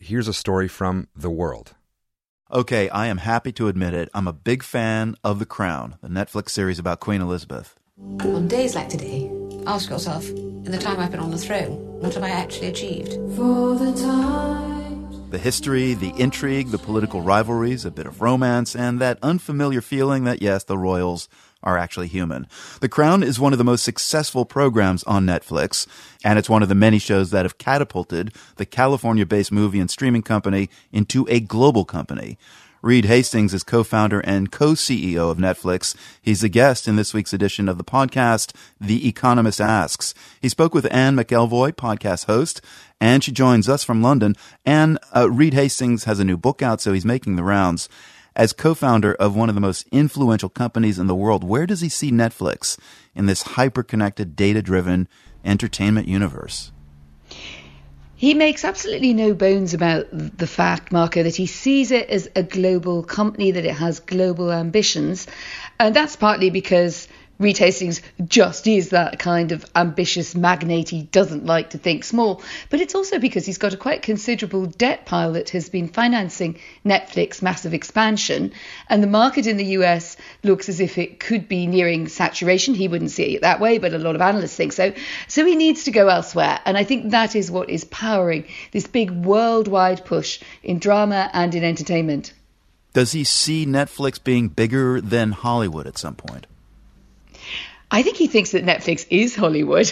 here's a story from The World. Okay, I am happy to admit it. I'm a big fan of The Crown, the Netflix series about Queen Elizabeth. On days like today, ask yourself, in the time I've been on the throne, what have I actually achieved? For the time. The history, the intrigue, the political rivalries, a bit of romance, and that unfamiliar feeling that, yes, the royals are actually human. The Crown is one of the most successful programs on Netflix, and it's one of the many shows that have catapulted the California-based movie and streaming company into a global company. Reed Hastings is co-founder and co-CEO of Netflix. He's a guest in this week's edition of the podcast, The Economist Asks. He spoke with Anne McElvoy, podcast host, and she joins us from London. And Reed Hastings has a new book out, so he's making the rounds. As co-founder of one of the most influential companies in the world, where does he see Netflix in this hyper-connected, data-driven entertainment universe? He makes absolutely no bones about the fact, Marco, that he sees it as a global company, that it has global ambitions. And that's partly because Reed Hastings just is that kind of ambitious magnate. He doesn't like to think small. But it's also because he's got a quite considerable debt pile that has been financing Netflix massive expansion. And the market in the US looks as if it could be nearing saturation. He wouldn't see it that way, but a lot of analysts think so. So he needs to go elsewhere. And I think that is what is powering this big worldwide push in drama and in entertainment. Does he see Netflix being bigger than Hollywood at some point? I think he thinks that Netflix is Hollywood.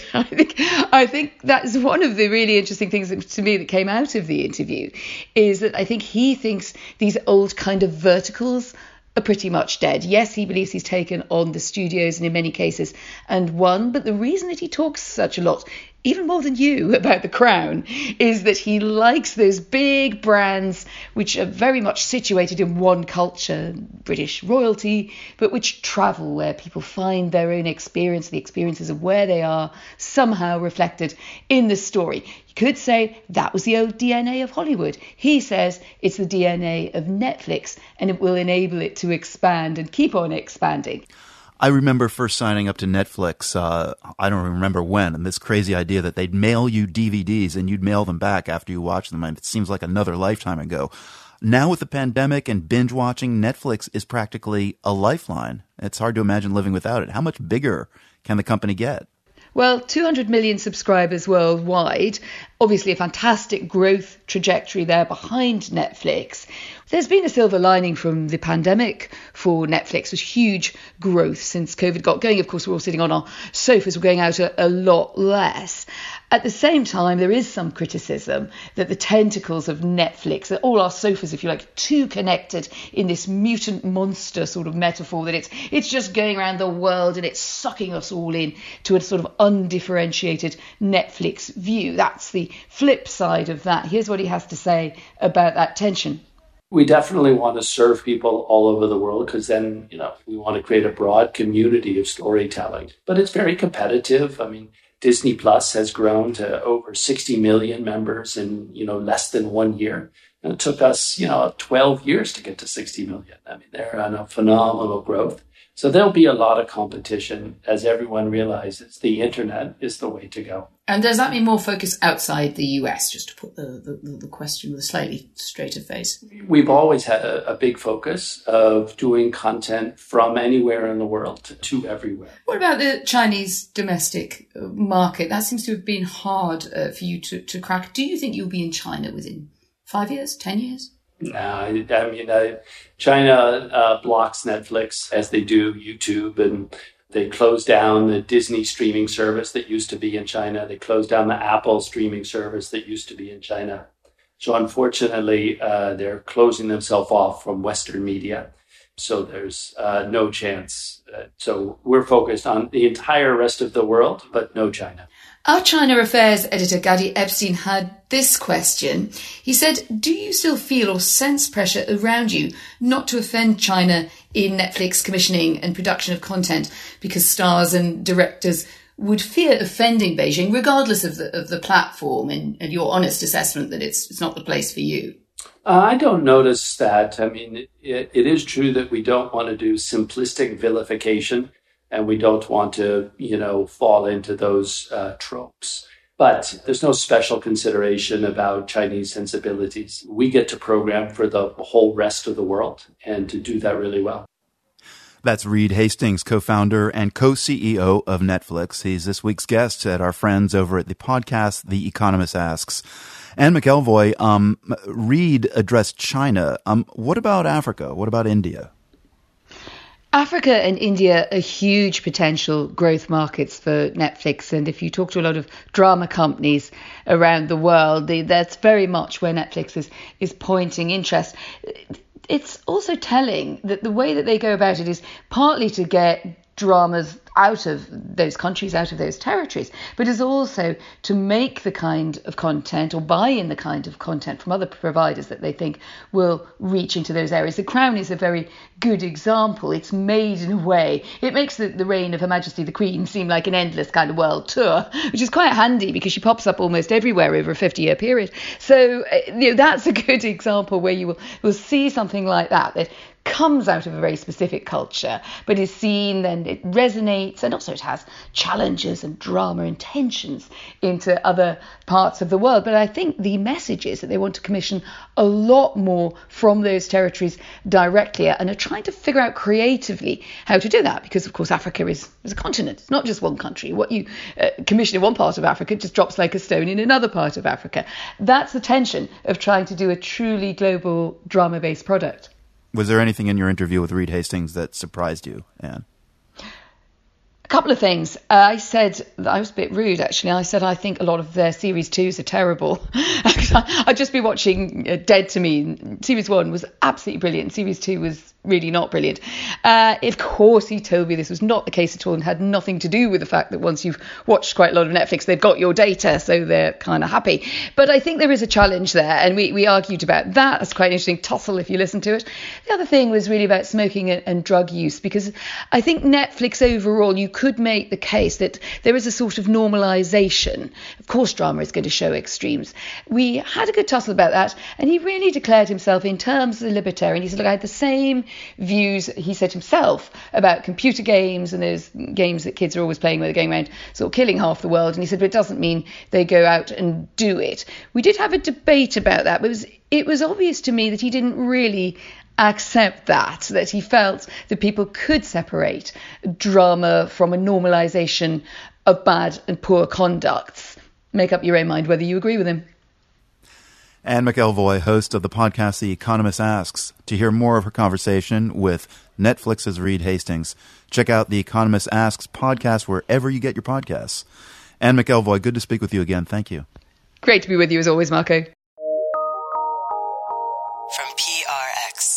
I think that's one of the really interesting things to me that came out of the interview, is that I think he thinks these old kind of verticals are pretty much dead. Yes, he believes he's taken on the studios and in many cases and won, but the reason that he talks such a lot, even more than you, about The Crown, is that he likes those big brands which are very much situated in one culture, British royalty, but which travel, where people find their own experience, the experiences of where they are, somehow reflected in the story. You could say that was the old DNA of Hollywood. He says it's the DNA of Netflix, and it will enable it to expand and keep on expanding. I remember first signing up to Netflix, I don't remember when, and this crazy idea that they'd mail you DVDs and you'd mail them back after you watch them. And it seems like another lifetime ago. Now with the pandemic and binge watching, Netflix is practically a lifeline. It's hard to imagine living without it. How much bigger can the company get? Well, 200 million subscribers worldwide, obviously a fantastic growth trajectory there behind Netflix. There's been a silver lining from the pandemic for Netflix. There's huge growth since COVID got going. Of course, we're all sitting on our sofas. We're going out a lot less. At the same time, there is some criticism that the tentacles of Netflix, that all our sofas, if you like, too connected in this mutant monster sort of metaphor, that it's just going around the world and it's sucking us all in to a sort of undifferentiated Netflix view. That's the flip side of that. Here's what he has to say about that tension. We definitely want to serve people all over the world because then, we want to create a broad community of storytelling. But it's very competitive. I mean, Disney Plus has grown to over 60 million members in, less than 1 year. And it took us, 12 years to get to 60 million. I mean, they're on a phenomenal growth. So there'll be a lot of competition as everyone realizes the internet is the way to go. And does that mean more focus outside the US, just to put the question with a slightly straighter face? We've always had a big focus of doing content from anywhere in the world to everywhere. What about the Chinese domestic market? That seems to have been hard for you to crack. Do you think you'll be in China within 5 years, 10 years? No, China blocks Netflix as they do YouTube, and they closed down the Disney streaming service that used to be in China. They closed down the Apple streaming service that used to be in China. So unfortunately, they're closing themselves off from Western media. So there's no chance. So we're focused on the entire rest of the world, but no China. Our China Affairs editor, Gadi Epstein, had this question. He said, do you still feel or sense pressure around you not to offend China in Netflix commissioning and production of content because stars and directors would fear offending Beijing, regardless of the platform and your honest assessment that it's not the place for you? I don't notice that. I mean, it is true that we don't want to do simplistic vilification. And we don't want to, fall into those tropes. But there's no special consideration about Chinese sensibilities. We get to program for the whole rest of the world and to do that really well. That's Reed Hastings, co-founder and co-CEO of Netflix. He's this week's guest at our friends over at the podcast The Economist Asks. Anne McElvoy, Reed addressed China. What about Africa? What about India? Africa and India are huge potential growth markets for Netflix. And if you talk to a lot of drama companies around the world, that's very much where Netflix is pointing interest. It's also telling that the way that they go about it is partly to get dramas out of those countries, out of those territories, but is also to make the kind of content or buy in the kind of content from other providers that they think will reach into those areas. The Crown is a very good example. It's made in a way, it makes the reign of Her Majesty the Queen seem like an endless kind of world tour, which is quite handy because she pops up almost everywhere over a 50-year period. So that's a good example where you will see something like that comes out of a very specific culture, but is seen, then it resonates, and also it has challenges and drama and tensions into other parts of the world. But I think the message is that they want to commission a lot more from those territories directly and are trying to figure out creatively how to do that, because of course Africa is a continent. It's not just one country. What you commission in one part of Africa just drops like a stone in another part of Africa. That's the tension of trying to do a truly global drama-based product. Was there anything in your interview with Reed Hastings that surprised you, Anne? A couple of things. I said, I was a bit rude actually. I said I think a lot of their Series 2s are terrible. I'd just been watching Dead to Me. Series 1 was absolutely brilliant. Series 2 was really not brilliant. Of course, he told me this was not the case at all and had nothing to do with the fact that once you've watched quite a lot of Netflix, they've got your data, so they're kind of happy. But I think there is a challenge there, and we argued about that. It's quite an interesting tussle if you listen to it. The other thing was really about smoking and drug use, because I think Netflix overall, you could make the case that there is a sort of normalization. Of course, drama is going to show extremes. We had a good tussle about that, and he really declared himself in terms of the libertarian. He said, look, I had the same views, he said himself, about computer games and those games that kids are always playing where they're going around sort of killing half the world. And he said, but it doesn't mean they go out and do it. We did have a debate about that, but it was obvious to me that he didn't really accept that he felt that people could separate drama from a normalization of bad and poor conducts. Make up your own mind whether you agree with him. Anne McElvoy, host of the podcast The Economist Asks. To hear more of her conversation with Netflix's Reed Hastings, check out The Economist Asks podcast wherever you get your podcasts. Anne McElvoy, good to speak with you again. Thank you. Great to be with you as always, Marco. From PRX.